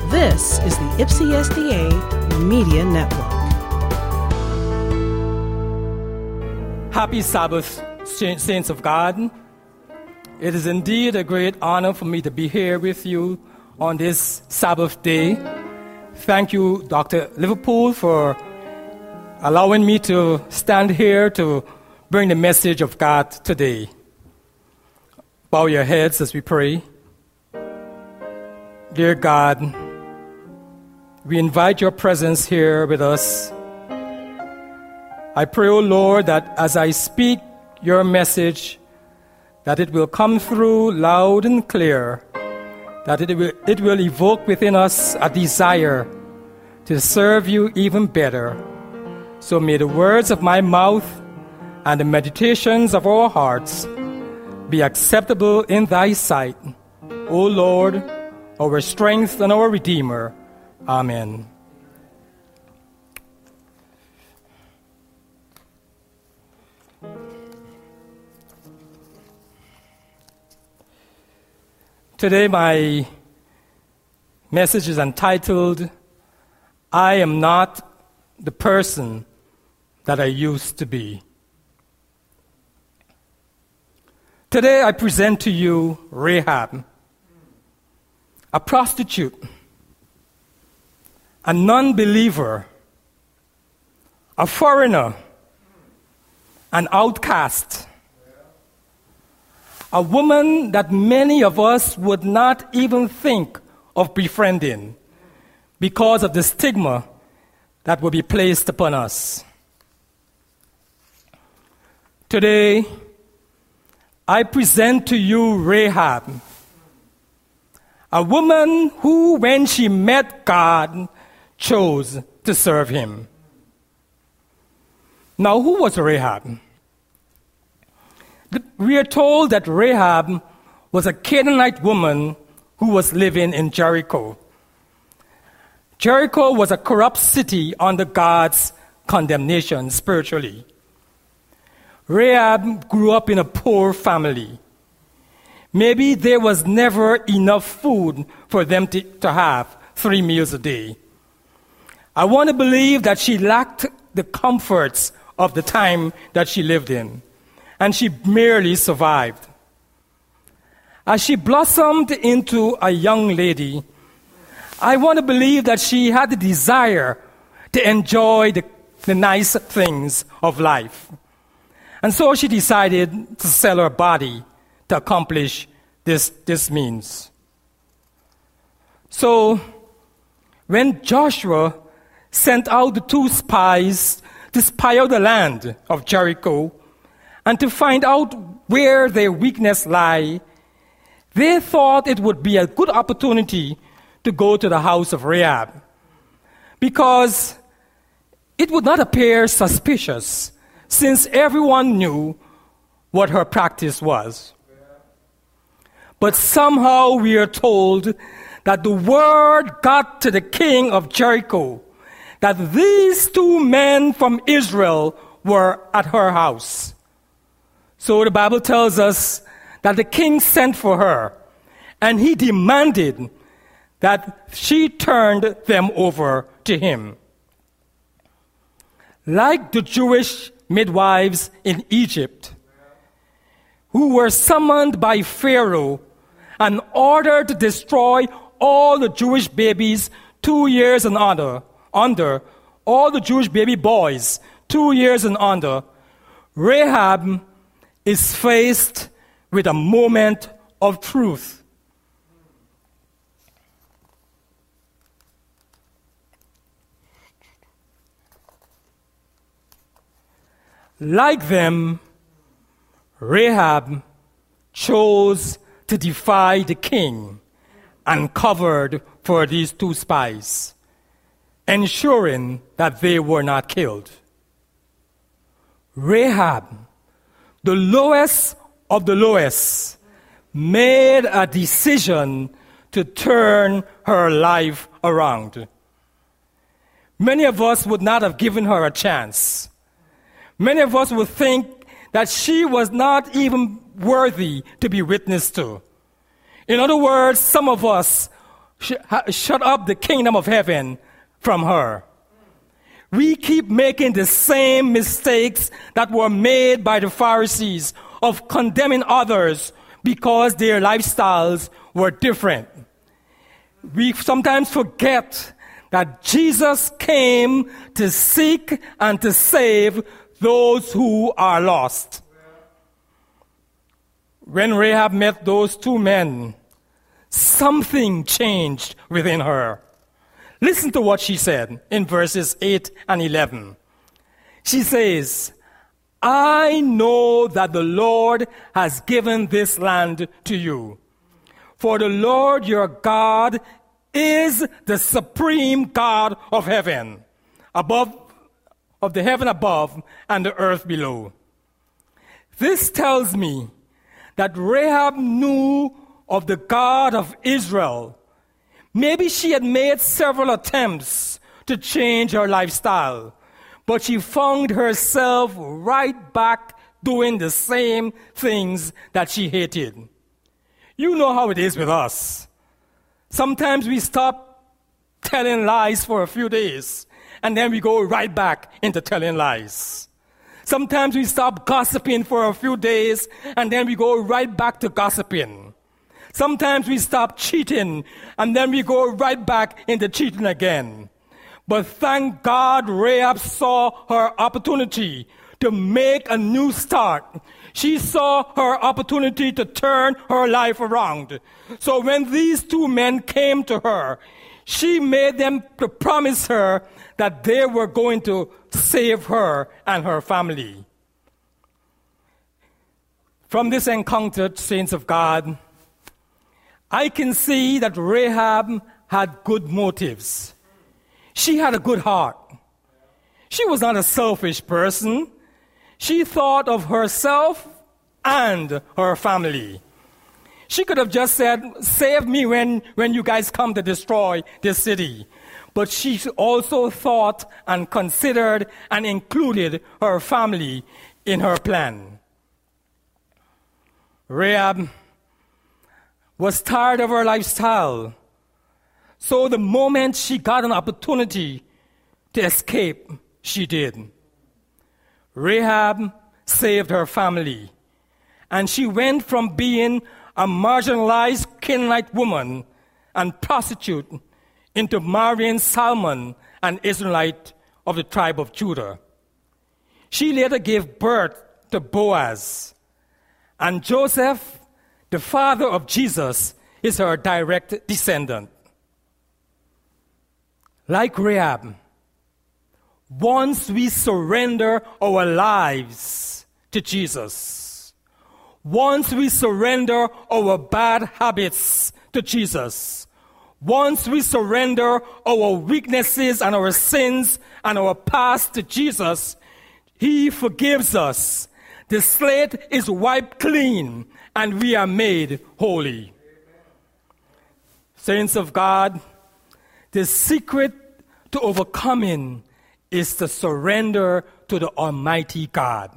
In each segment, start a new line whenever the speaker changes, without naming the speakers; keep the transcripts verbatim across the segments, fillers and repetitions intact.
This is the Ypsi S D A Media Network.
Happy Sabbath, saints of God. It is indeed a great honor for me to be here with you on this Sabbath day. Thank you, Doctor Liverpool, for allowing me to stand here to bring the message of God today. Bow your heads as we pray. Dear God, we invite your presence here with us. I pray, O Lord, that as I speak your message, that it will come through loud and clear, that it will, it will evoke within us a desire to serve you even better. So may the words of my mouth and the meditations of our hearts be acceptable in thy sight, O Lord, our strength and our Redeemer. Amen. Today my message is entitled, I am not the person that I used to be. Today I present to you Rahab, a prostitute, a non-believer, a foreigner, an outcast, a woman that many of us would not even think of befriending because of the stigma that will be placed upon us. Today, I present to you Rahab, a woman who, when she met God, chose to serve him. Now, who was Rahab? We are told that Rahab was a Canaanite woman who was living in Jericho. Jericho was a corrupt city under God's condemnation spiritually. Rahab grew up in a poor family. Maybe there was never enough food for them to, to have three meals a day. I want to believe that she lacked the comforts of the time that she lived in, and she merely survived. As she blossomed into a young lady, I want to believe that she had the desire to enjoy the, the nice things of life. And so she decided to sell her body to accomplish this, this means. So, when Joshua sent out the two spies to spy out the land of Jericho and to find out where their weakness lay, they thought it would be a good opportunity to go to the house of Rahab, because it would not appear suspicious since everyone knew what her practice was. But somehow we are told that the word got to the king of Jericho that these two men from Israel were at her house. So the Bible tells us that the king sent for her, and he demanded that she turned them over to him. Like the Jewish midwives in Egypt, who were summoned by Pharaoh and ordered to destroy all the Jewish babies two years and under, under all the Jewish baby boys two years and under, Rahab is faced with a moment of truth. Like them, Rahab chose to defy the king and covered for these two spies, ensuring that they were not killed. Rahab, the lowest of the lowest, made a decision to turn her life around. Many of us would not have given her a chance. Many of us would think that she was not even worthy to be witnessed to. In other words, some of us sh- shut up the kingdom of heaven from her. We keep making the same mistakes that were made by the Pharisees of condemning others because their lifestyles were different. We sometimes forget that Jesus came to seek and to save those who are lost. When Rahab met those two men, something changed within her. Listen to what she said in verses eight and eleven. She says, I know that the Lord has given this land to you. For the Lord your God is the supreme God of heaven, above, of the heaven above and the earth below. This tells me that Rahab knew of the God of Israel. Maybe she had made several attempts to change her lifestyle, but she found herself right back doing the same things that she hated. You know how it is with us. Sometimes we stop telling lies for a few days, and then we go right back into telling lies. Sometimes we stop gossiping for a few days, and then we go right back to gossiping. Sometimes we stop cheating, and then we go right back into cheating again. But thank God Rahab saw her opportunity to make a new start. She saw her opportunity to turn her life around. So when these two men came to her, she made them to promise her that they were going to save her and her family. From this encounter, saints of God, I can see that Rahab had good motives. She had a good heart. She was not a selfish person. She thought of herself and her family. She could have just said, save me when, when you guys come to destroy this city. But she also thought and considered and included her family in her plan. Rahab was tired of her lifestyle. So the moment she got an opportunity to escape, she did. Rahab saved her family, and she went from being a marginalized Canaanite woman and prostitute into marrying Salmon, an Israelite of the tribe of Judah. She later gave birth to Boaz, and Joseph, the father of Jesus, is her direct descendant. Like Rahab, once we surrender our lives to Jesus, once we surrender our bad habits to Jesus, once we surrender our weaknesses and our sins and our past to Jesus, He forgives us. The slate is wiped clean, and we are made holy. Amen. Saints of God, the secret to overcoming is to surrender to the Almighty God.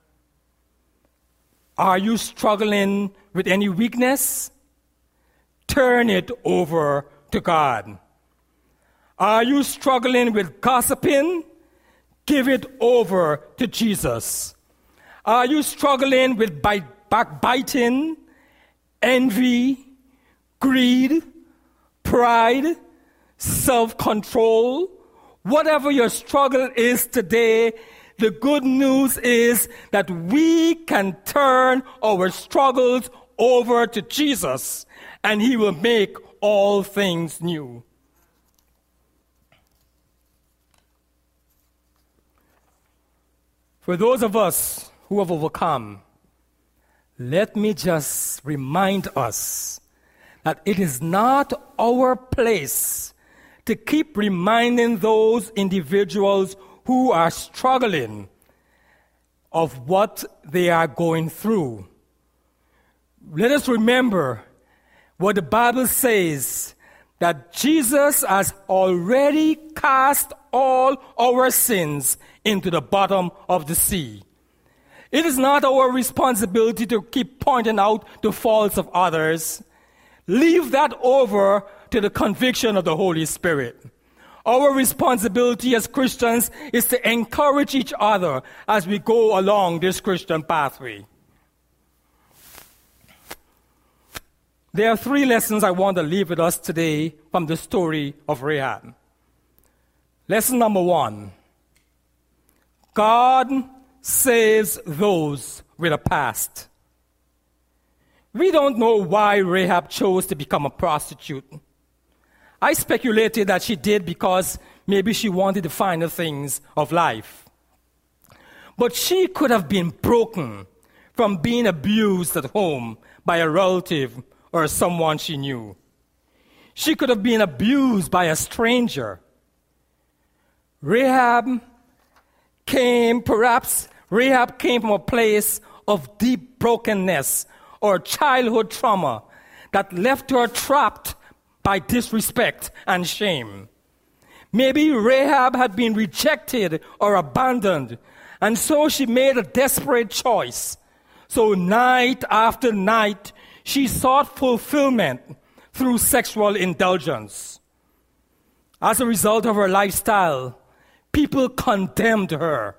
Are you struggling with any weakness? Turn it over to God. Are you struggling with gossiping? Give it over to Jesus. Are you struggling with backbiting, envy, greed, pride, self-control? Whatever your struggle is today, the good news is that we can turn our struggles over to Jesus, and He will make all things new. For those of us who have overcome, let me just remind us that it is not our place to keep reminding those individuals who are struggling of what they are going through. Let us remember what the Bible says, that Jesus has already cast all our sins into the bottom of the sea. It is not our responsibility to keep pointing out the faults of others. Leave that over to the conviction of the Holy Spirit. Our responsibility as Christians is to encourage each other as we go along this Christian pathway. There are three lessons I want to leave with us today from the story of Rahab. Lesson number one, God saves those with a past. We don't know why Rahab chose to become a prostitute. I speculated that she did because maybe she wanted the finer things of life. But she could have been broken from being abused at home by a relative or someone she knew. She could have been abused by a stranger. Rahab came, perhaps Rahab came from a place of deep brokenness or childhood trauma that left her trapped by disrespect and shame. Maybe Rahab had been rejected or abandoned, and so she made a desperate choice. So night after night, she sought fulfillment through sexual indulgence. As a result of her lifestyle, people condemned her.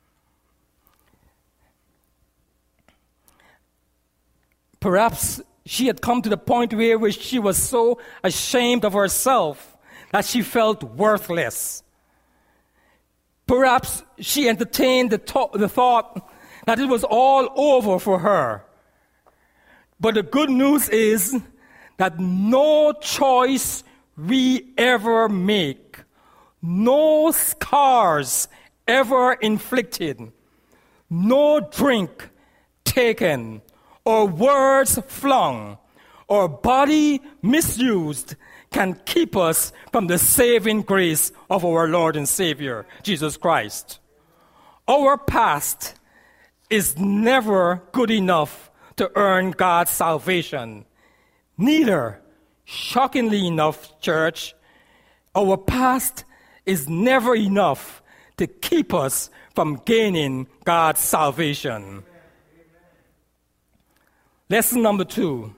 Perhaps she had come to the point where she was so ashamed of herself that she felt worthless. Perhaps she entertained the, to- the thought that it was all over for her. But the good news is that no choice we ever make, no scars ever inflicted, no drink taken, or words flung, or body misused can keep us from the saving grace of our Lord and Savior, Jesus Christ. Our past is never good enough to earn God's salvation. Neither, shockingly enough, church, our past is never enough to keep us from gaining God's salvation. Lesson number two,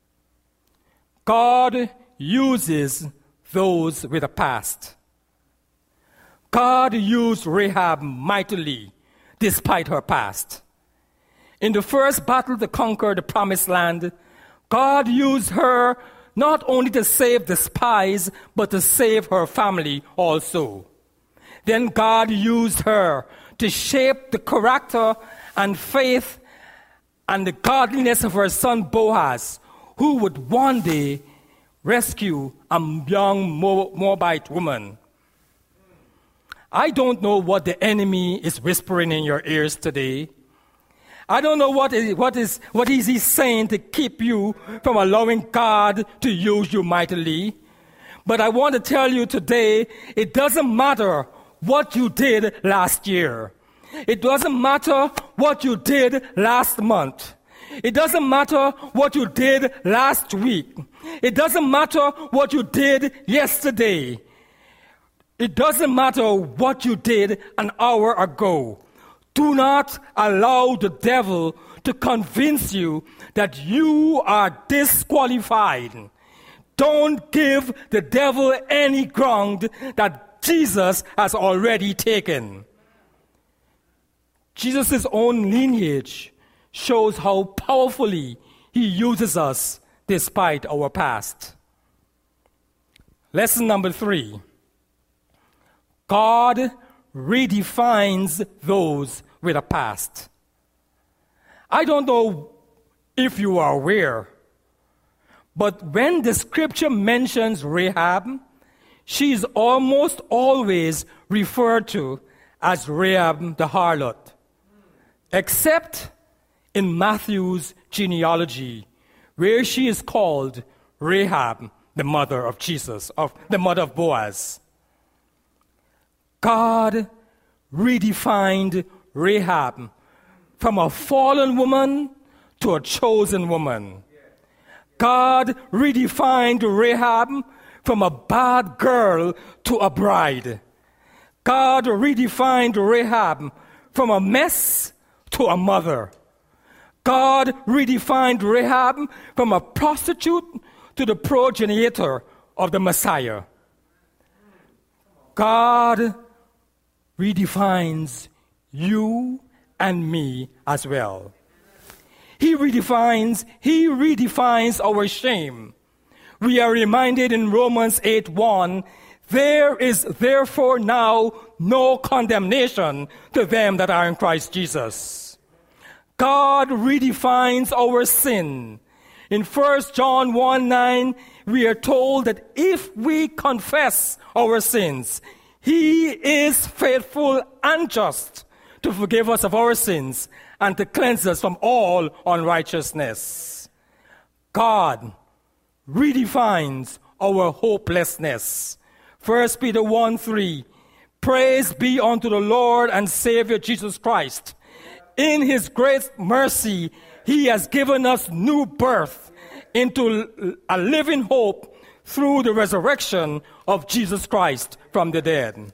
God uses those with a past. God used Rahab mightily despite her past. In the first battle to conquer the promised land, God used her not only to save the spies, but to save her family also. Then God used her to shape the character and faith and the godliness of her son Boaz, who would one day rescue a young Moabite woman. I don't know what the enemy is whispering in your ears today. I don't know what is, what is, what is he saying to keep you from allowing God to use you mightily. But I want to tell you today, it doesn't matter what you did last year. It doesn't matter what you did last month. It doesn't matter what you did last week. It doesn't matter what you did yesterday. It doesn't matter what you did an hour ago. Do not allow the devil to convince you that you are disqualified. Don't give the devil any ground that Jesus has already taken. Jesus' own lineage shows how powerfully he uses us despite our past. Lesson number three. God redefines those with a past. I don't know if you are aware, but when the scripture mentions Rahab, she is almost always referred to as Rahab the harlot, except in Matthew's genealogy, where she is called Rahab, the mother of Jesus, of the mother of Boaz. God redefined Rahab from a fallen woman to a chosen woman. God redefined Rahab from a bad girl to a bride. God redefined Rahab from a mess to a mother. God redefined Rahab from a prostitute to the progenitor of the Messiah. God redefines you and me as well. He redefines, he redefines our shame. We are reminded in Romans eight one, there is therefore now no condemnation to them that are in Christ Jesus. God redefines our sin. In First John one nine, we are told that if we confess our sins, he is faithful and just to forgive us of our sins and to cleanse us from all unrighteousness. God redefines our hopelessness. First Peter one three, praise be unto the Lord and Savior Jesus Christ. In his great mercy, he has given us new birth into a living hope through the resurrection of Jesus Christ from the dead.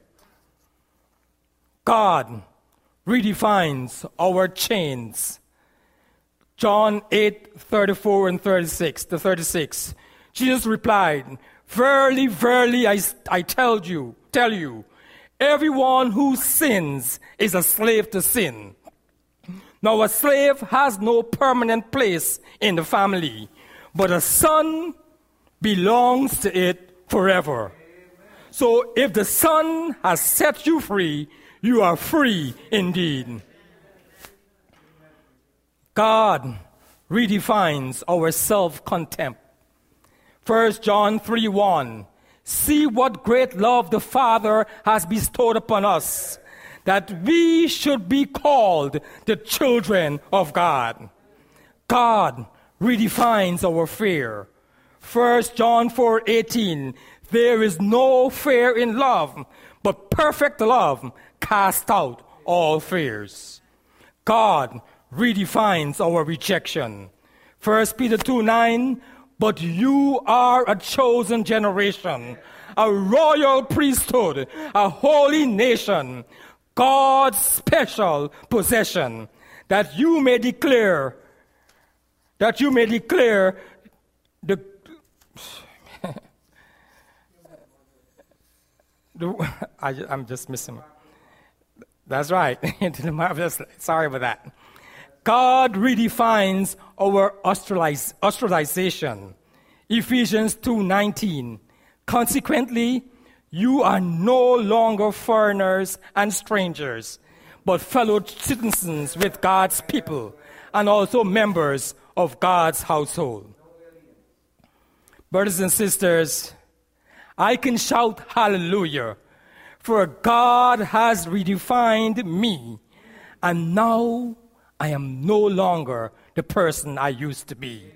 God redefines our chains. John eight thirty-four and thirty-six to thirty-six. Jesus replied, verily, verily, I, I tell you, tell you, everyone who sins is a slave to sin. Now a slave has no permanent place in the family, but a son belongs to it forever. So if the Son has set you free, you are free indeed. God redefines our self-contempt. First John three one, see what great love the Father has bestowed upon us, that we should be called the children of God. God redefines our fear. First John four eighteen, there is no fear in love, but perfect love casts out all fears. God redefines our rejection. First Peter two nine, but you are a chosen generation, a royal priesthood, a holy nation, God's special possession, that you may declare, that you may declare the, the I, I'm just missing. That's right. Sorry about that. God redefines our ostraciz- ostracization. Ephesians two nineteen. Consequently, you are no longer foreigners and strangers, but fellow citizens with God's people and also members of God's household. Brothers and sisters, I can shout hallelujah, for God has redefined me, and now I am no longer the person I used to be.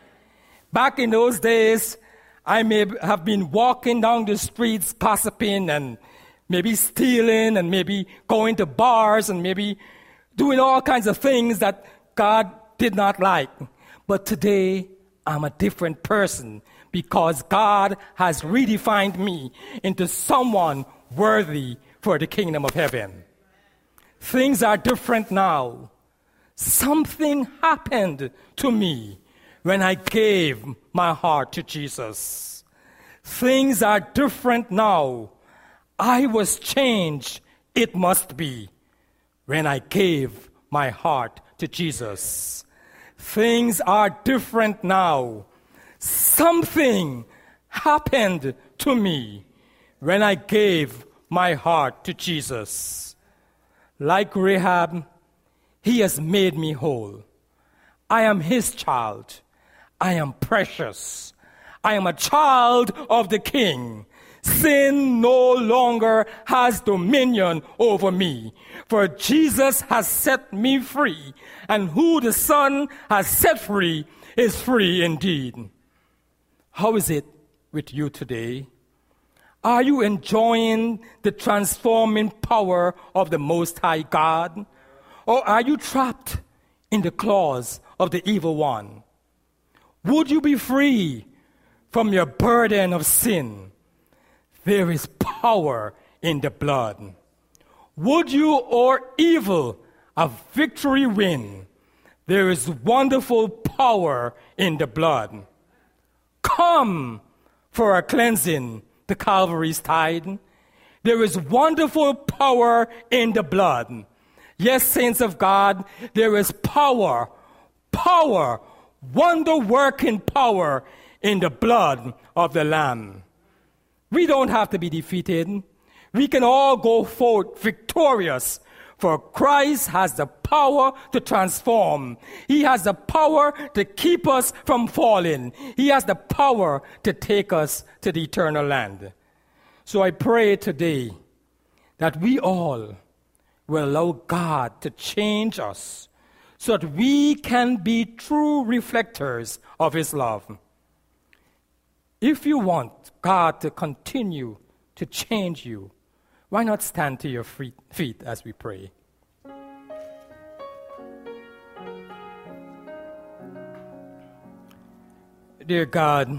Back in those days, I may have been walking down the streets gossiping and maybe stealing and maybe going to bars and maybe doing all kinds of things that God did not like. But today, I'm a different person because God has redefined me into someone worthy for the kingdom of heaven. Things are different now. Something happened to me when I gave my heart to Jesus. Things are different now. I was changed, it must be, when I gave my heart to Jesus. Things are different now. Something happened to me when I gave my heart to Jesus. Like Rahab, he has made me whole. I am his child. I am precious. I am a child of the King. Sin no longer has dominion over me, for Jesus has set me free, and who the Son has set free is free indeed. How is it with you today? Are you enjoying the transforming power of the Most High God? Or are you trapped in the claws of the evil one? Would you be free from your burden of sin? There is power in the blood. Would you or evil a victory win? There is wonderful power in the blood. Come, for our cleansing, the Calvary's tide. There is wonderful power in the blood. Yes, saints of God, there is power, power, wonder-working power in the blood of the Lamb. We don't have to be defeated. We can all go forth victorious, for Christ has the power to transform. He has the power to keep us from falling. He has the power to take us to the eternal land. So I pray today that we all will allow God to change us so that we can be true reflectors of His love. If you want God to continue to change you, why not stand to your feet as we pray? Dear God,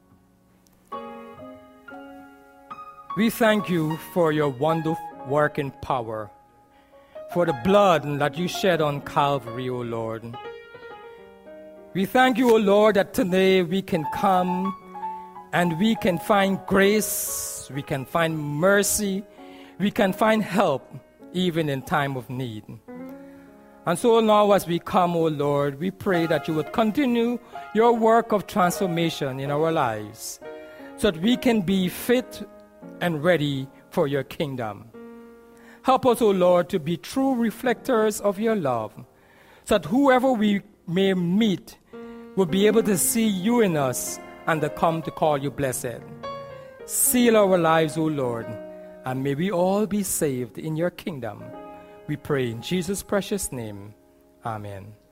we thank you for your wonderful working power, for the blood that you shed on Calvary, O Lord. We thank you, O Lord, that today we can come and we can find grace, we can find mercy, we can find help even in time of need. And so now as we come, O Lord, we pray that you would continue your work of transformation in our lives so that we can be fit and ready for your kingdom. Help us, O Lord, to be true reflectors of your love so that whoever we may meet will be able to see you in us and to come to call you blessed. Seal our lives, O Lord, and may we all be saved in your kingdom. We pray in Jesus' precious name. Amen.